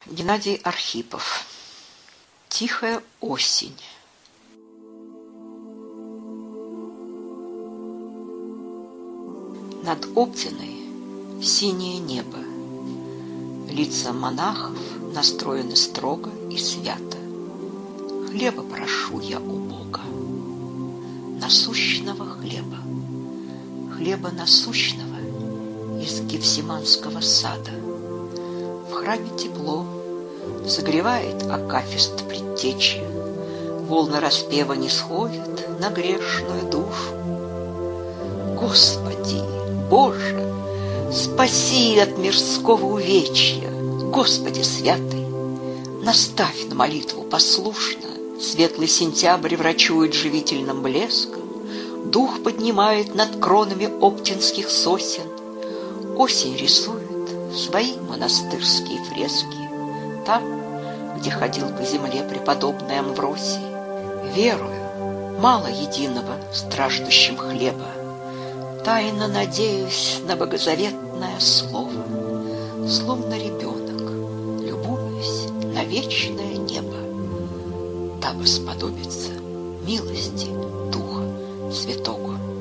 Геннадий Архипов. Тихая осень. Над Обдиной синее небо. Лица монахов настроены строго и свято. Хлеба прошу я у Бога, насущного хлеба, хлеба насущного из Гефсиманского сада. В храме тепло, согревает акафист предтечи, волны распева не сходят на грешную душу. Господи, Боже, спаси от мирского увечья, Господи святый, наставь на молитву послушно. Светлый сентябрь врачует живительным блеском, дух поднимает над кронами оптинских сосен. Осень рисует свои монастырские фрески там, где ходил по земле преподобный Амвросий. Верую, мало единого страждущим хлеба, тайно надеюсь на богозаветное слово. Словно ребенок любуюсь на вечное небо, дабы сподобиться милости Духа Святого.